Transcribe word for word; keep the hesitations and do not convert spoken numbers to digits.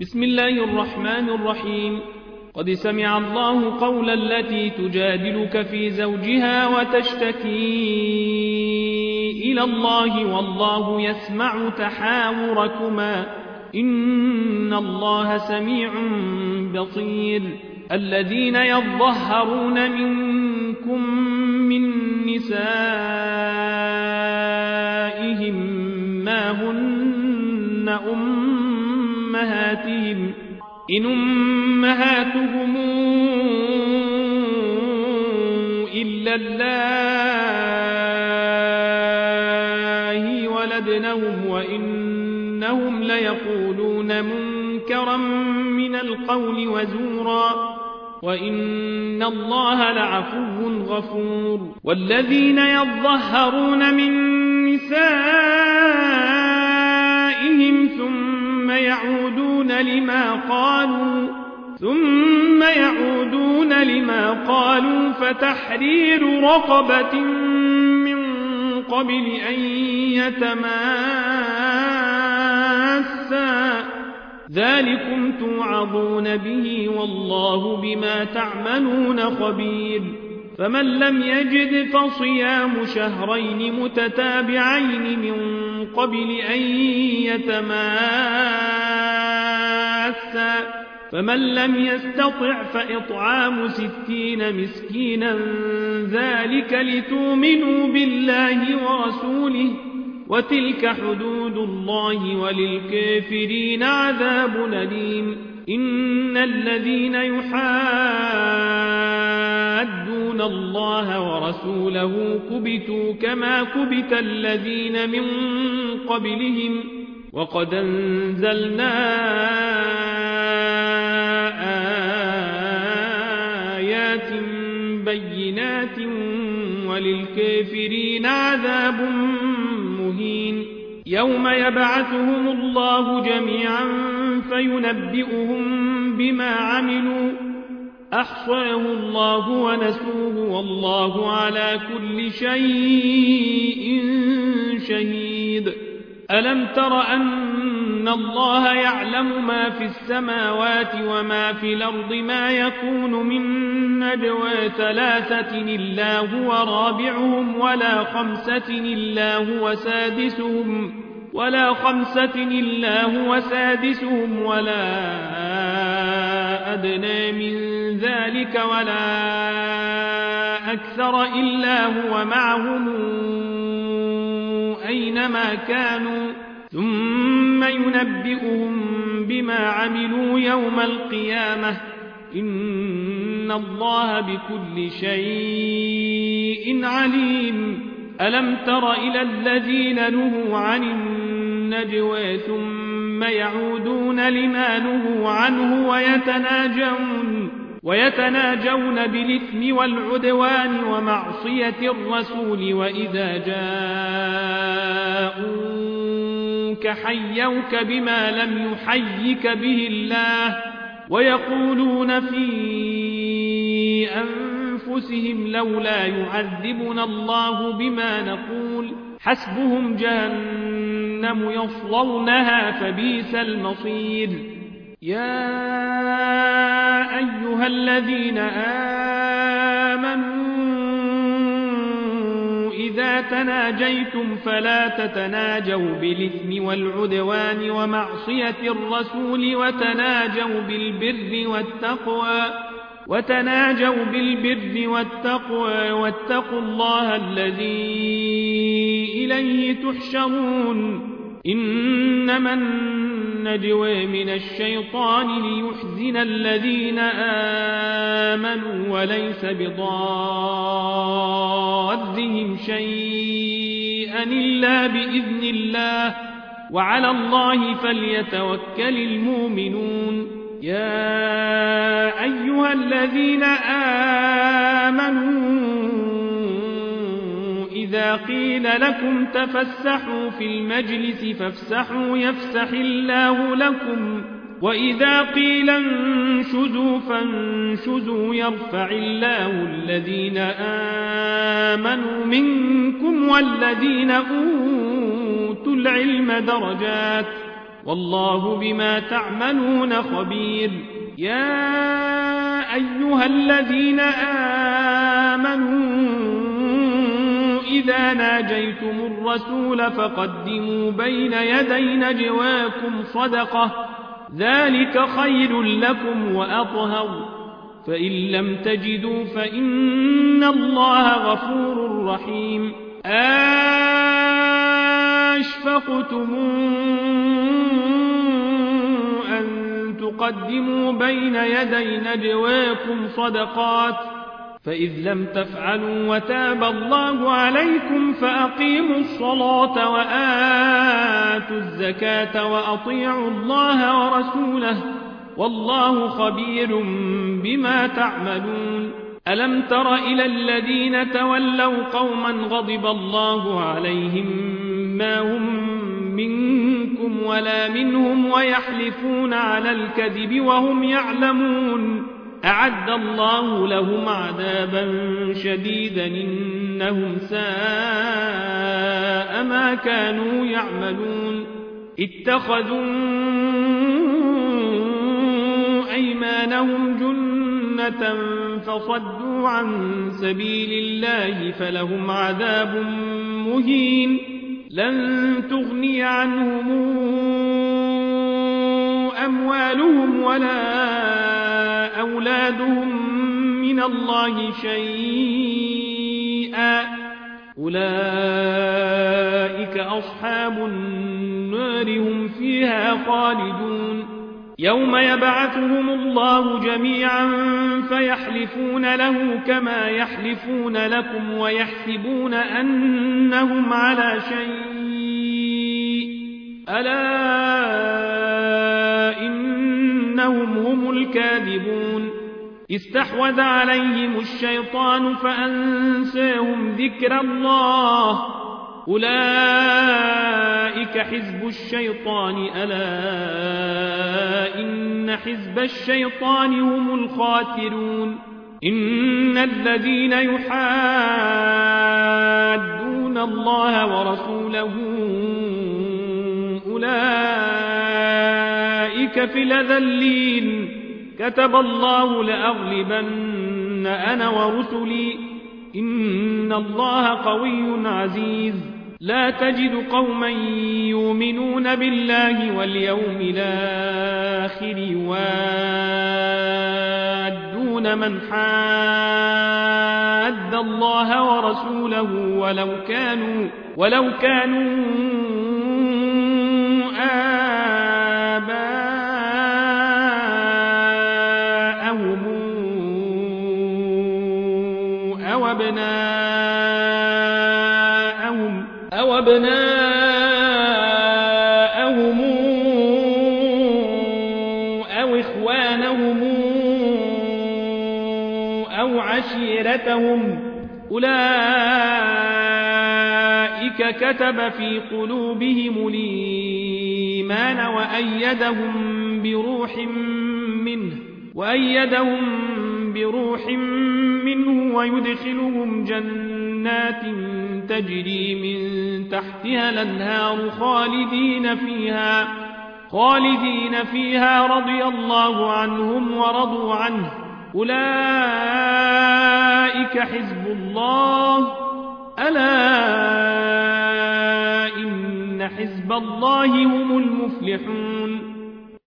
بسم الله الرحمن الرحيم. قد سمع الله قول التي تجادلك في زوجها وتشتكي إلى الله والله يسمع تحاوركما إن الله سميع بصير. الذين يظهرون منكم من نسائهم ما هن أمهاتهم إن أمهاتهم إلا الله ولدنهم وإنهم ليقولون منكرا من القول وزورا وإن الله لعفو غفور. والذين يظهرون من نسائهم ثم يعودون لما قالوا ثم يعودون لما قالوا فتحرير رقبة من قبل أن يتماسا ذلكم توعظون به والله بما تعملون خبير. فمن لم يجد فصيام شهرين متتابعين من قبل أن يتماسا فمن لم يستطع فإطعام ستين مسكينا ذلك لتؤمنوا بالله ورسوله وتلك حدود الله وللكافرين عذاب أليم. إن الذين يحادون الله ورسوله كبتوا كما كبت الذين من قبلهم وقد أنزلنا آيات بينات وللكافرين عذاب مهين. يوم يبعثهم الله جميعا فينبئهم بما عملوا أحصاه الله ونسوه والله على كل شيء شهيد. ألم تر أن الله يعلم ما في السماوات وما في الأرض ما يكون من نجوى ثلاثة إلا هو رابعهم ولا خمسة إلا هو سادسهم ولا خمسة إلا هو سادسهم ولا أدنى من ذلك ولا أكثر إلا هو معهم أينما كانوا ثم ينبئهم بما عملوا يوم القيامة إن الله بكل شيء عليم. ألم تر إلى الذين نهوا عن النجوى ثم يعودون لما نهوا عنه ويتناجون ويتناجون بالإثم والعدوان ومعصية الرسول وإذا جاءوك حيوك بما لم يحيك به الله ويقولون في أنفسهم لولا يعذبنا الله بما نقول حسبهم جهنم يصلونها فبئس المصير. يا أيها الذين آمنوا إذا تناجيتم فلا تتناجوا بالإثم والعدوان ومعصية الرسول وتناجوا بالبر والتقوى وتناجوا بالبر والتقوى واتقوا الله الذي إليه تحشرون. إنما النجوى من الشيطان ليحزن الذين آمنوا وليس بضارهم شيئا إلا بإذن الله وعلى الله فليتوكل المؤمنون. يا أيها الذين آمنوا إذا قيل لكم تفسحوا في المجلس فافسحوا يفسح الله لكم وإذا قيل انشزوا فانشزوا يرفع الله الذين آمنوا منكم والذين أوتوا العلم درجات والله بما تعملون خبير. يا أيها الذين آمنوا إذا ناجيتم الرسول فقدموا بين يدي نجواكم صدقة ذلك خير لكم وأطهر، فإن لم تجدوا فإن الله غفور رحيم. أشفقتم أن تقدموا بين يدي نجواكم صدقات فإذ لم تفعلوا وتاب الله عليكم فأقيموا الصلاة وآتوا الزكاة وأطيعوا الله ورسوله والله خبير بما تعملون. ألم تر إلى الذين تولوا قوما غضب الله عليهم ما هم منكم ولا منهم ويحلفون على الكذب وهم يعلمون أعد الله لهم عذابا شديدا إنهم ساء ما كانوا يعملون. اتخذوا أيمانهم جنة فصدوا عن سبيل الله فلهم عذاب مهين. لن تغني عنهم أموالهم ولا أولادهم من الله شيئا أولئك أصحاب النار هم فيها خالدون. يوم يبعثهم الله جميعا فيحلفون له كما يحلفون لكم ويحسبون أنهم على شيء ألا إنهم هم الكاذبون. استحوذ عليهم الشيطان فأنساهم ذكر الله أولئك حزب الشيطان ألا إن حزب الشيطان هم الخاسرون. إن الذين يحادون الله ورسوله أولئك في الأذلين. كتب الله لأغلبن أنا ورسلي إن الله قوي عزيز. لا تجد قوما يؤمنون بالله واليوم الآخر يوادون من حاد الله ورسوله ولو كانوا ولو كانوا آباءهم أو أبناءهم أو أبناءهم أو إخوانهم أو عشيرتهم أولئك كتب في قلوبهم الإيمان وأيدهم بروح منه وأيدهم بروح منه ويدخلهم جنات تجري من تحتها الأنهار خالدين فيها خالدين فيها رضي الله عنهم ورضوا عنه أولئك حزب الله ألا إن حزب الله هم المفلحون.